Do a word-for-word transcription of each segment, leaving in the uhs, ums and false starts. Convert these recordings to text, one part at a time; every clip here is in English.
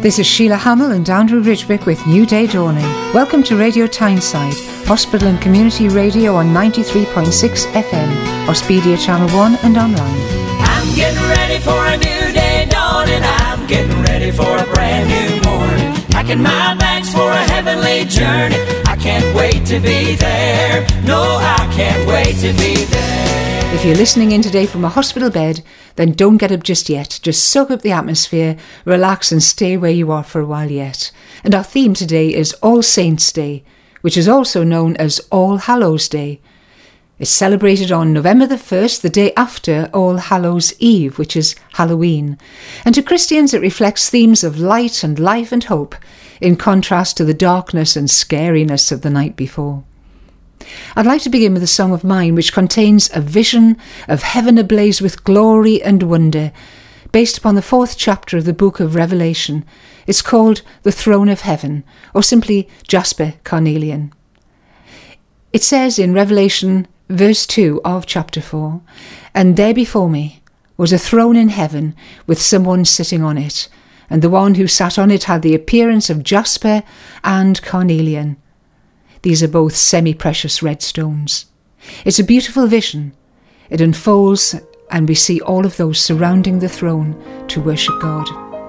This is Sheila Hamill and Andrew Ridgewick with New Day Dawning. Welcome to Radio Tyneside, hospital and community radio on ninety-three point six F M, Auspedia Channel one and online. I'm getting ready for a new day dawning. I'm getting ready for a brand new morning. Packing my bags for a heavenly journey. I can't wait to be there. No, I can't wait to be there. If you're listening in today from a hospital bed, then don't get up just yet. Just soak up the atmosphere, relax and stay where you are for a while yet. And our theme today is All Saints' Day, which is also known as All Hallows' Day. It's celebrated on November the first, the day after All Hallows' Eve, which is Halloween. And to Christians it reflects themes of light and life and hope, in contrast to the darkness and scariness of the night before. I'd like to begin with a song of mine which contains a vision of heaven ablaze with glory and wonder, based upon the fourth chapter of the book of Revelation. It's called The Throne of Heaven, or simply Jasper Carnelian. It says in Revelation verse two of chapter four, "And there before me was a throne in heaven with someone sitting on it, and the one who sat on it had the appearance of jasper and carnelian." These are both semi-precious red stones. It's a beautiful vision. It unfolds and we see all of those surrounding the throne to worship God.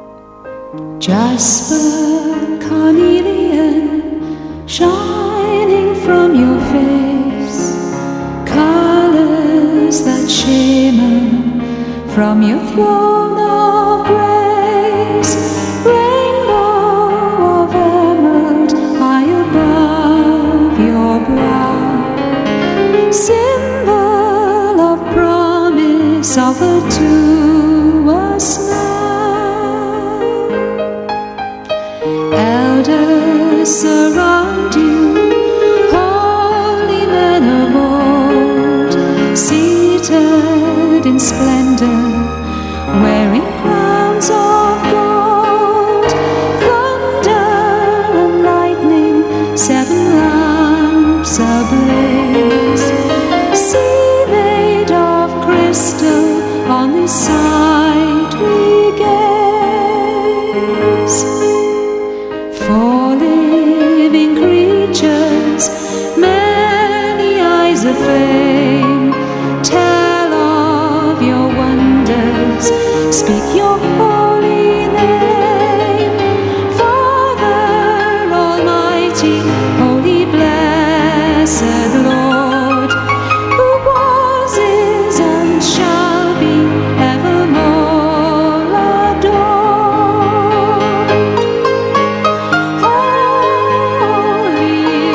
Jasper, carnelian, shining from your face, colours that shimmer from your throne of grace, rainbow of emerald high above your brow, symbol of promise offered to us now. Elders surround you, holy men of old, seated in splendour, wearing crowns of gold, thunder and lightning, seven lamps ablaze, sea made of crystal, on this side we gaze. Four living creatures, many eyes of flame, tell of your wonders, speak your holy name. Father Almighty, holy blessed Lord, who was, is, and shall be evermore adored. Holy,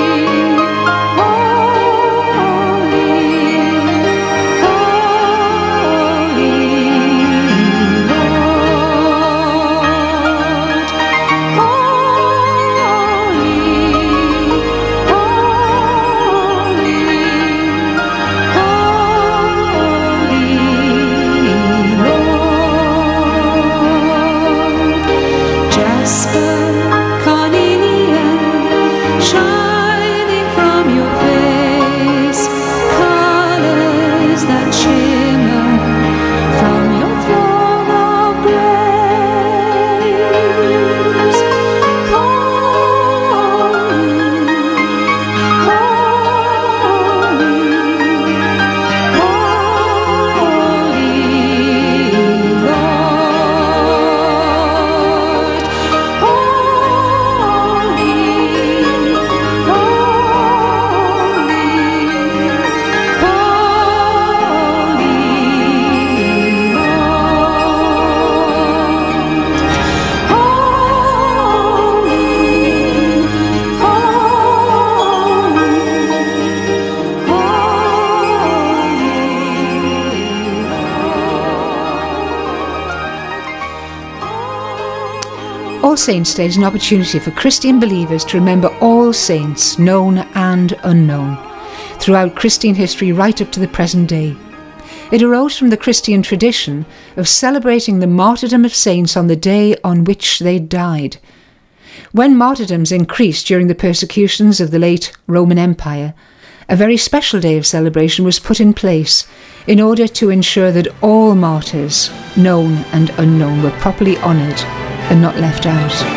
All Saints' Day is an opportunity for Christian believers to remember all saints, known and unknown, throughout Christian history right up to the present day. It arose from the Christian tradition of celebrating the martyrdom of saints on the day on which they died. When martyrdoms increased during the persecutions of the late Roman Empire, a very special day of celebration was put in place in order to ensure that all martyrs, known and unknown, were properly honoured and not left out.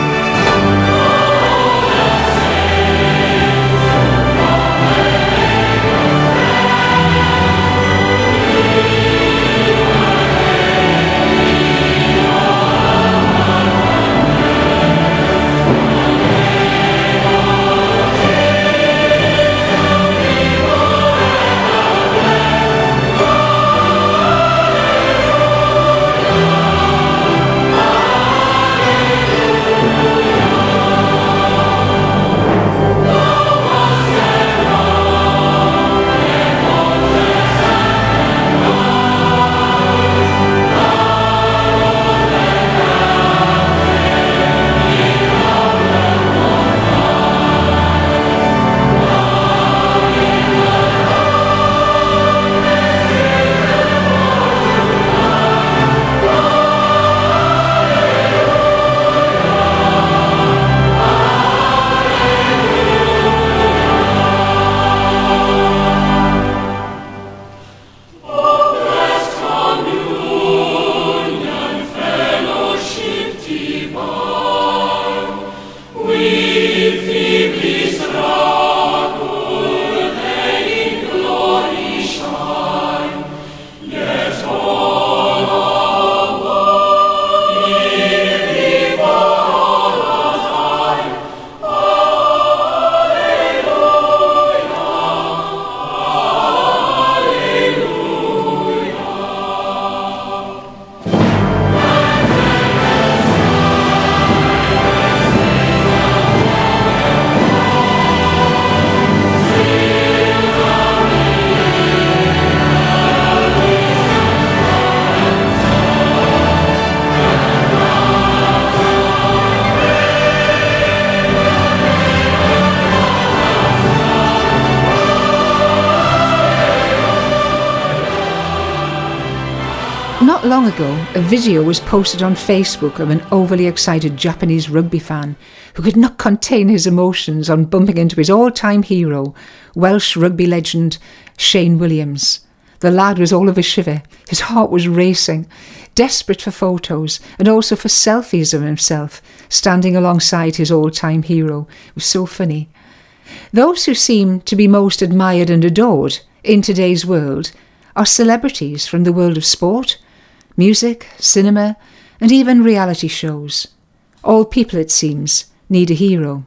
Not long ago, a video was posted on Facebook of an overly excited Japanese rugby fan who could not contain his emotions on bumping into his all-time hero, Welsh rugby legend Shane Williams. The lad was all of a shiver. His heart was racing, desperate for photos and also for selfies of himself, standing alongside his all-time hero. It was so funny. Those who seem to be most admired and adored in today's world are celebrities from the world of sport, music, cinema, and even reality shows. All people, it seems, need a hero.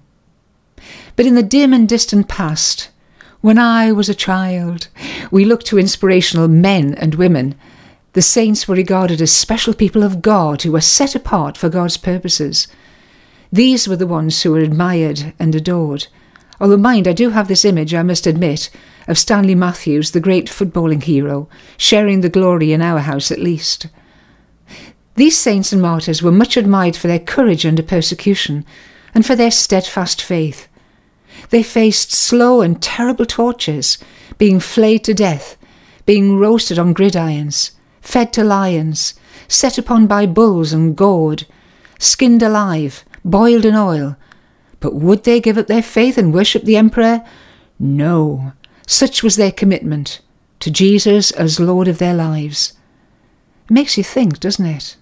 But in the dim and distant past, when I was a child, we looked to inspirational men and women. The saints were regarded as special people of God who were set apart for God's purposes. These were the ones who were admired and adored. Although mind, I do have this image, I must admit, of Stanley Matthews, the great footballing hero, sharing the glory in our house at least. These saints and martyrs were much admired for their courage under persecution and for their steadfast faith. They faced slow and terrible tortures, being flayed to death, being roasted on gridirons, fed to lions, set upon by bulls and gored, skinned alive, boiled in oil. But would they give up their faith and worship the emperor? No. Such was their commitment to Jesus as Lord of their lives. It makes you think, doesn't it?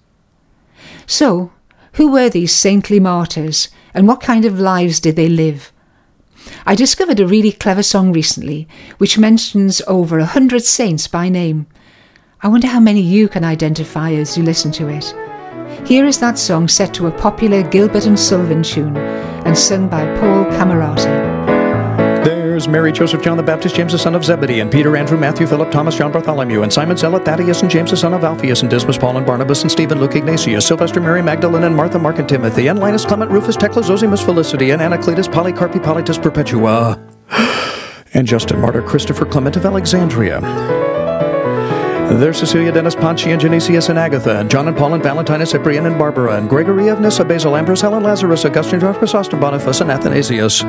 So, who were these saintly martyrs, and what kind of lives did they live? I discovered a really clever song recently, which mentions over a hundred saints by name. I wonder how many you can identify as you listen to it. Here is that song set to a popular Gilbert and Sullivan tune, and sung by Paul Camerata. There's Mary, Joseph, John the Baptist, James the son of Zebedee, and Peter, Andrew, Matthew, Philip, Thomas, John, Bartholomew, and Simon, Zealot, Thaddeus, and James the son of Alphaeus, and Dismas, Paul, and Barnabas, and Stephen, Luke, Ignatius, Sylvester, Mary, Magdalene, and Martha, Mark, and Timothy, and Linus, Clement, Rufus, Tecla, Zosimus, Felicity, and Anacletus, Polycarp, Hippolytus, Perpetua, and Justin, Martyr, Christopher, Clement of Alexandria. There's Cecilia, Dennis, Ponchi, and Genesius, and Agatha, and John and Paul, and Valentina, Cyprian, and Barbara, and Gregory of Nyssa, Basil, Ambrose, Helen, Lazarus, Augustine, John, Chrysostom, Boniface, and Athanasius.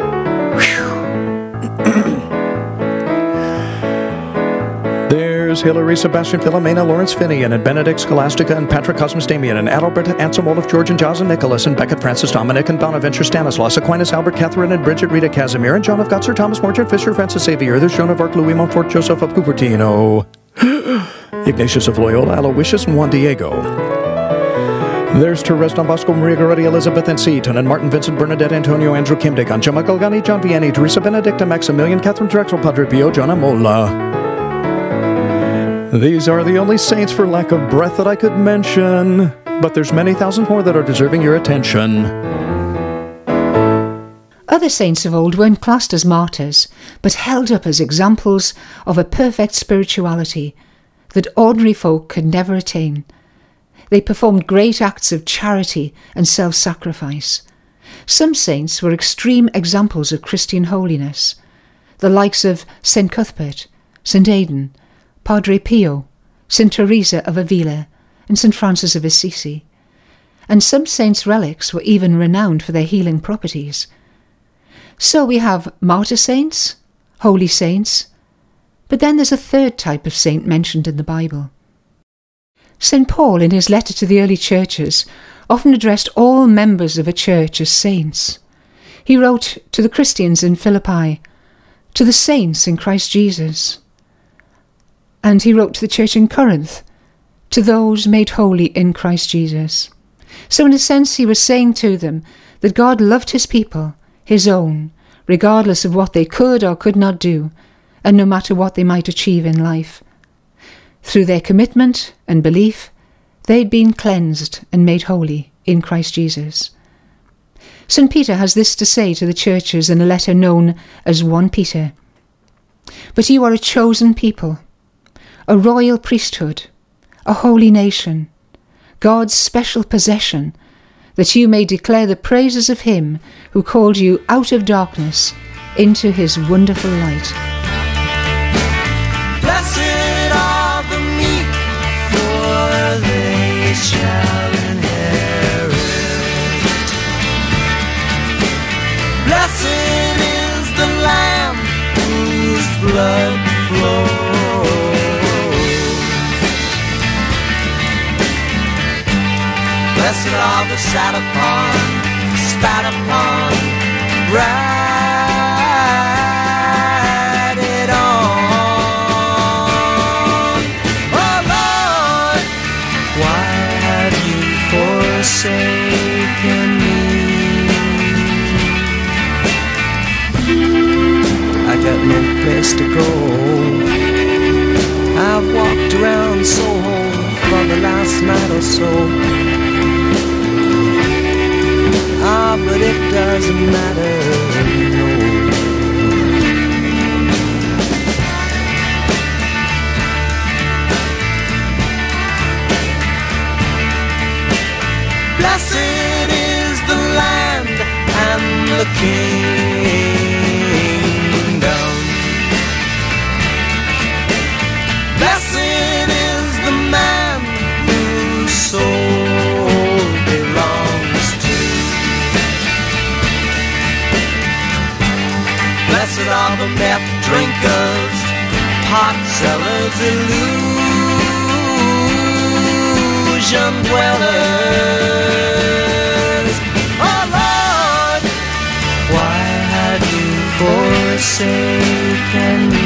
There's Hilary, Sebastian, Philomena, Lawrence Finian, and Benedict, Scholastica, and Patrick, Cosmas, Damian, and Adalbert, Anselm, Olaf, George, and Giles, and Nicholas, and Becket, Francis, Dominic, and Bonaventure, Stanislaus, Aquinas, Albert, Catherine, and Bridget, Rita, Casimir, and John of God, Sir Thomas, Mordred, Fisher, Francis Xavier. There's Joan of Arc, Louis Montfort, Joseph of Cupertino, Ignatius of Loyola, Aloysius, and Juan Diego. There's Therese Don Bosco, Maria Goretti, Elizabeth and Seaton, and Martin, Vincent, Bernadette, Antonio, Andrew, Kim Dickon, John Michael Gani, John Vianney, Teresa Benedicta, Maximilian, Catherine Drexel, Padre Pio, John Amola. These are the only saints for lack of breath that I could mention, but there's many thousands more that are deserving your attention. Other saints of old weren't classed as martyrs, but held up as examples of a perfect spirituality that ordinary folk could never attain. They performed great acts of charity and self-sacrifice. Some saints were extreme examples of Christian holiness, the likes of Saint Cuthbert, Saint Aidan, Padre Pio, Saint Teresa of Avila, and Saint Francis of Assisi. And some saints' relics were even renowned for their healing properties. So we have martyr saints, holy saints, but then there's a third type of saint mentioned in the Bible. Saint Paul, in his letter to the early churches, often addressed all members of a church as saints. He wrote to the Christians in Philippi, to the saints in Christ Jesus. And he wrote to the church in Corinth, to those made holy in Christ Jesus. So in a sense he was saying to them that God loved his people, his own, regardless of what they could or could not do, and no matter what they might achieve in life. Through their commitment and belief, they'd been cleansed and made holy in Christ Jesus. Saint Peter has this to say to the churches in a letter known as First Peter. But you are a chosen people, a royal priesthood, a holy nation, God's special possession, that you may declare the praises of him who called you out of darkness into his wonderful light. Blessed are the meek, for they shall inherit. Blessed is the Lamb whose blood flows. Blessed are the sat upon, spat upon, ride on. Oh Lord, why have you forsaken me? I got no place to go. I've walked around Soho for the last night or so. Ah, but it doesn't matter, no. Blessed is the land and the kingdom. Blessed is the man whose soul belongs to. Blessed are the meth drinkers, pot sellers, illusion dwellers. Oh Lord, why have you forsaken me?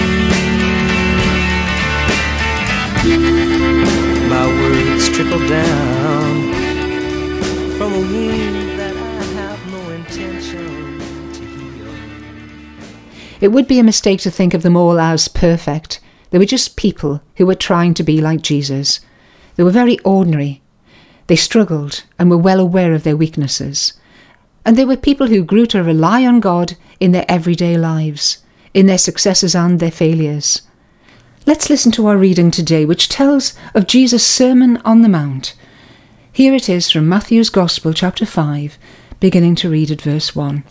My words trickle down from a wound that I have no intention to heal. It would be a mistake to think of them all as perfect. They were just people who were trying to be like Jesus. They were very ordinary. They struggled and were well aware of their weaknesses. And they were people who grew to rely on God in their everyday lives, in their successes and their failures. Let's listen to our reading today, which tells of Jesus' Sermon on the Mount. Here it is from Matthew's Gospel, chapter five, beginning to read at verse one.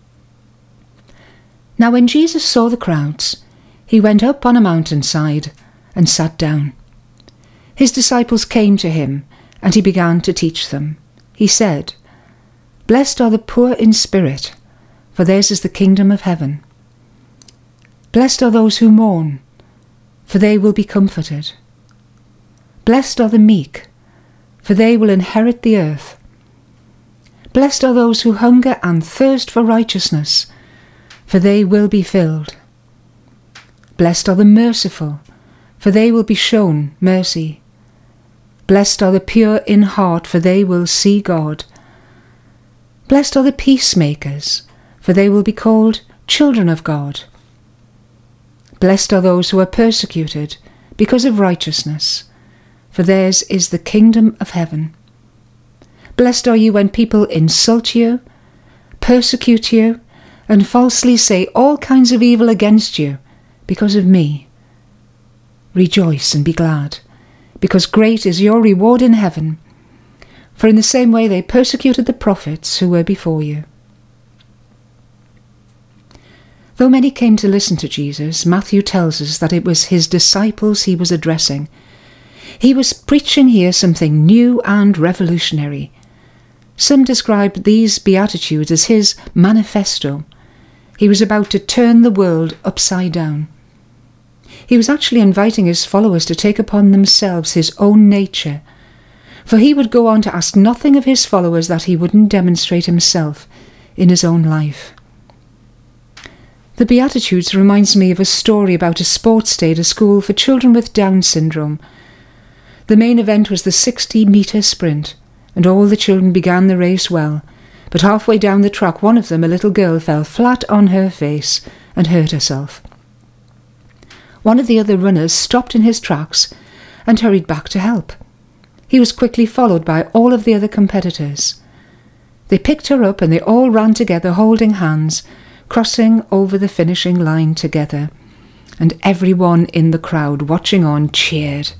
Now when Jesus saw the crowds, he went up on a mountainside and sat down. His disciples came to him, and he began to teach them. He said, Blessed are the poor in spirit, for theirs is the kingdom of heaven. Blessed are those who mourn, for they will be comforted. Blessed are the meek, for they will inherit the earth. Blessed are those who hunger and thirst for righteousness, for they will be filled. Blessed are the merciful, for they will be shown mercy. Blessed are the pure in heart, for they will see God. Blessed are the peacemakers, for they will be called children of God. Blessed are those who are persecuted because of righteousness, for theirs is the kingdom of heaven. Blessed are you when people insult you, persecute you, and falsely say all kinds of evil against you because of me. Rejoice and be glad, because great is your reward in heaven. For in the same way they persecuted the prophets who were before you. Though many came to listen to Jesus, Matthew tells us that it was his disciples he was addressing. He was preaching here something new and revolutionary. Some described these Beatitudes as his manifesto. He was about to turn the world upside down. He was actually inviting his followers to take upon themselves his own nature, for he would go on to ask nothing of his followers that he wouldn't demonstrate himself in his own life. The Beatitudes reminds me of a story about a sports day at a school for children with Down syndrome. The main event was the sixty-metre sprint, and all the children began the race well, but halfway down the track one of them, a little girl, fell flat on her face and hurt herself. One of the other runners stopped in his tracks and hurried back to help. He was quickly followed by all of the other competitors. They picked her up and they all ran together holding hands, crossing over the finishing line together, and everyone in the crowd watching on cheered.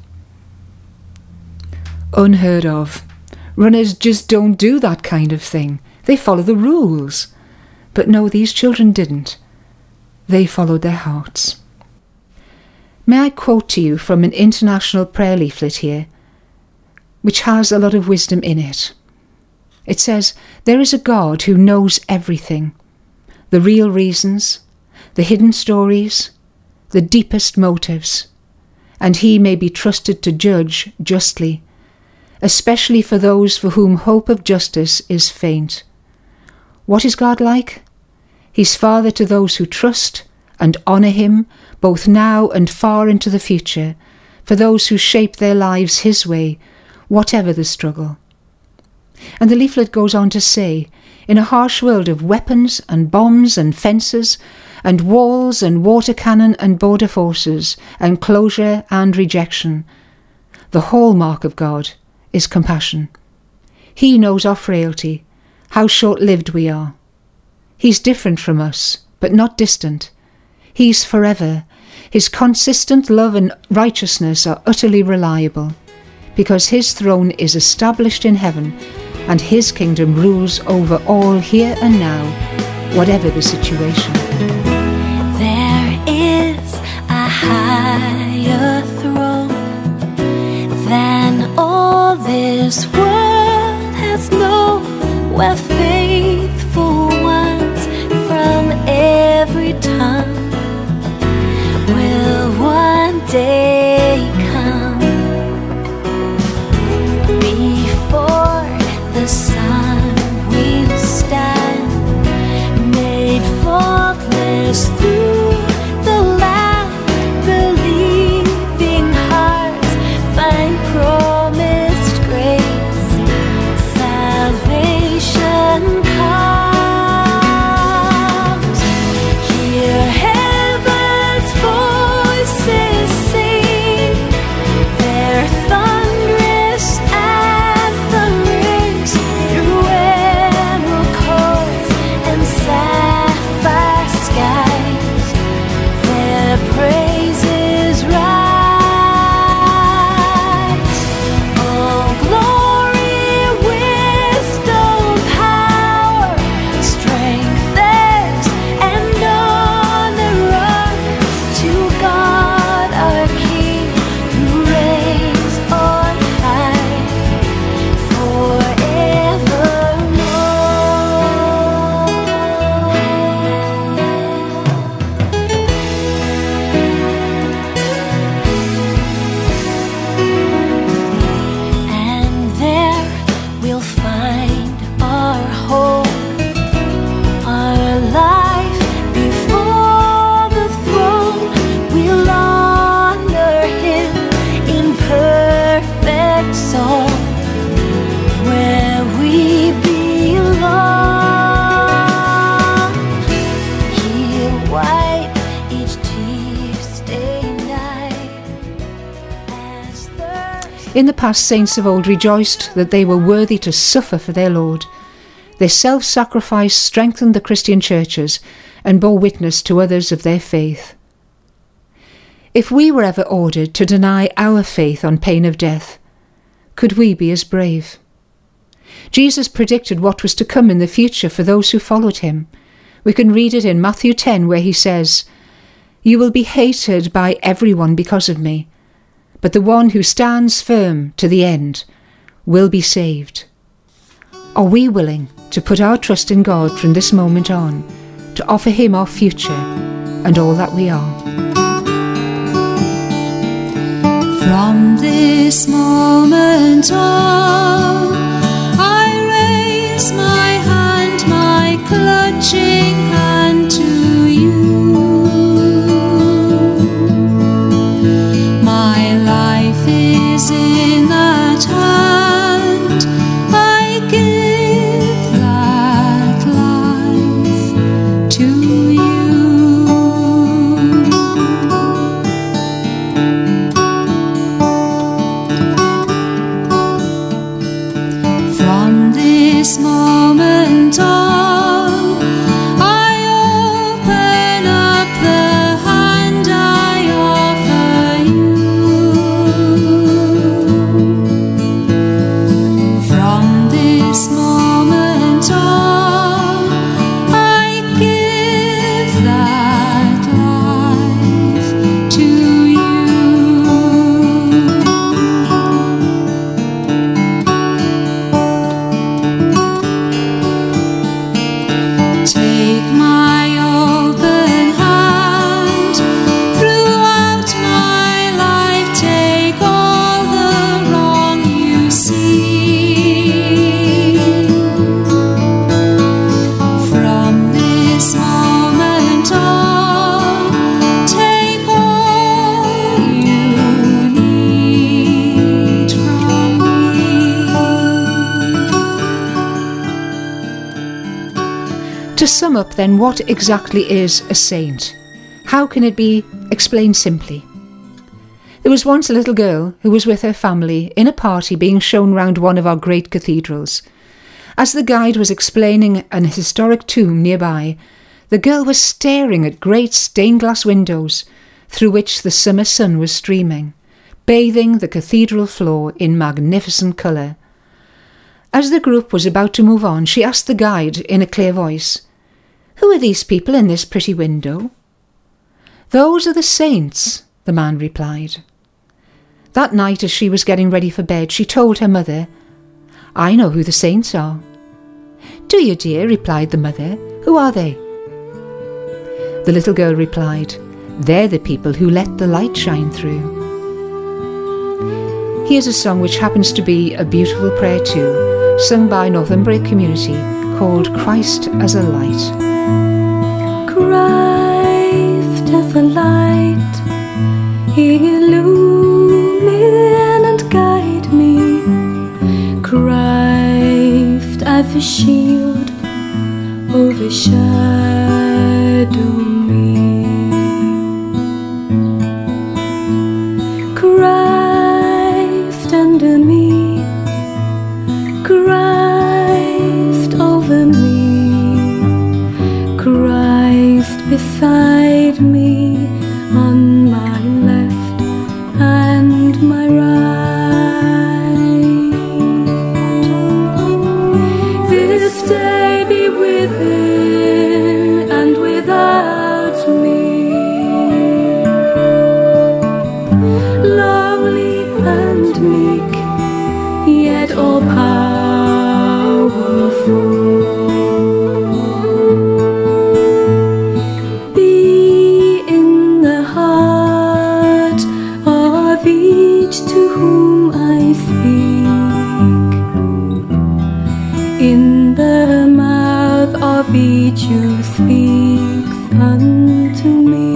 Unheard of. Runners just don't do that kind of thing. They follow the rules. But no, these children didn't. They followed their hearts. May I quote to you from an international prayer leaflet here, which has a lot of wisdom in it. It says, "There is a God who knows everything, the real reasons, the hidden stories, the deepest motives, and he may be trusted to judge justly, especially for those for whom hope of justice is faint. What is God like? He's Father to those who trust and honour him, both now and far into the future, for those who shape their lives his way, whatever the struggle." And the leaflet goes on to say, in a harsh world of weapons and bombs and fences and walls and water cannon and border forces and closure and rejection, the hallmark of God is compassion. He knows our frailty, how short-lived we are. He's different from us, but not distant. He's forever. His consistent love and righteousness are utterly reliable, because his throne is established in heaven, and his kingdom rules over all here and now, whatever the situation. There is a higher throne than all this world has known, where faithful ones from every tongue will one day come. Before the sun will stand, made faultless through the land, believing hearts find promised grace, salvation In the past, saints of old rejoiced that they were worthy to suffer for their Lord. Their self-sacrifice strengthened the Christian churches and bore witness to others of their faith. If we were ever ordered to deny our faith on pain of death, could we be as brave? Jesus predicted what was to come in the future for those who followed him. We can read it in Matthew ten, where he says, "You will be hated by everyone because of me, but the one who stands firm to the end will be saved." Are we willing to put our trust in God from this moment on, to offer him our future and all that we are? From this moment on, I raise my hand, my clutching hand to you. My life is in that hand. I give that life to you. From this moment on, I open up the hand I offer you. From this moment on, I give that life to you. Take my open hand throughout my life. Take all the wrong you see. From this moment on, take all you need from me. To sum up then, what exactly is a saint? How can it be explained simply? There was once a little girl who was with her family in a party being shown round one of our great cathedrals. As the guide was explaining an historic tomb nearby, the girl was staring at great stained glass windows through which the summer sun was streaming, bathing the cathedral floor in magnificent colour. As the group was about to move on, she asked the guide in a clear voice, "Who are these people in this pretty window?" "Those are the saints," the man replied. That night, as she was getting ready for bed, she told her mother, "I know who the saints are." "Do you, dear?" replied the mother. "Who are they?" The little girl replied, "They're the people who let the light shine through." Here's a song which happens to be a beautiful prayer too, sung by Northumbria Community, called "Christ as a Light." Christ as a light, illumine and guide me. Christ as a shield, overshadow me. Christ under me, Christ over me, Christ beside me, on my left and my right. This day be within and without me, lovely and meek, yet all powerful. Be in the heart of each to whom I speak, in the mouth of each who speaks unto me.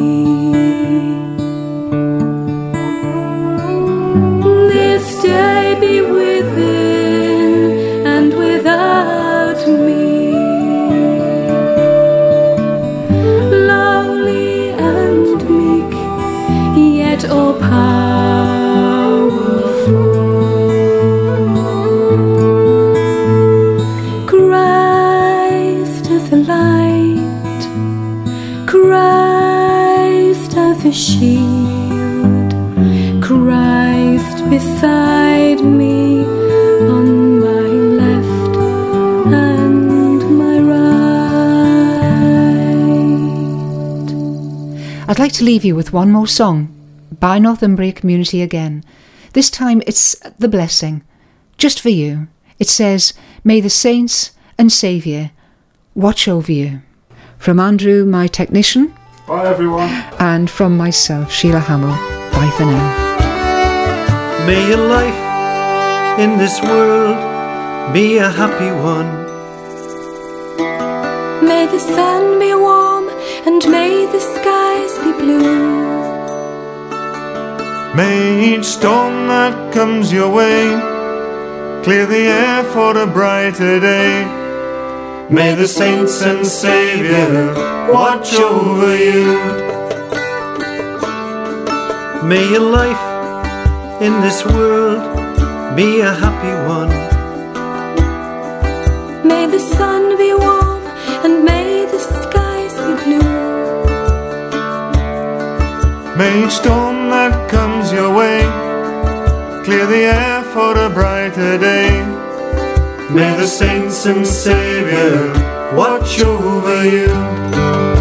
This day be within and without me, lowly and meek, yet all powerful. shield, Christ beside me on my left and my right. I'd like to leave you with one more song by Northumbria Community again. This time it's The Blessing, just for you. It says, "May the saints and Saviour watch over you." From Andrew, my technician. Bye, everyone. And from myself, Sheila Hamill. Bye for now. May your life in this world be a happy one. May the sun be warm and may the skies be blue. May each storm that comes your way clear the air for a brighter day. May the saints and Saviour watch over you. May your life in this world be a happy one. May the sun be warm and may the skies be blue. May each storm that comes your way clear the air for a brighter day. May the saints and Saviour watch over you.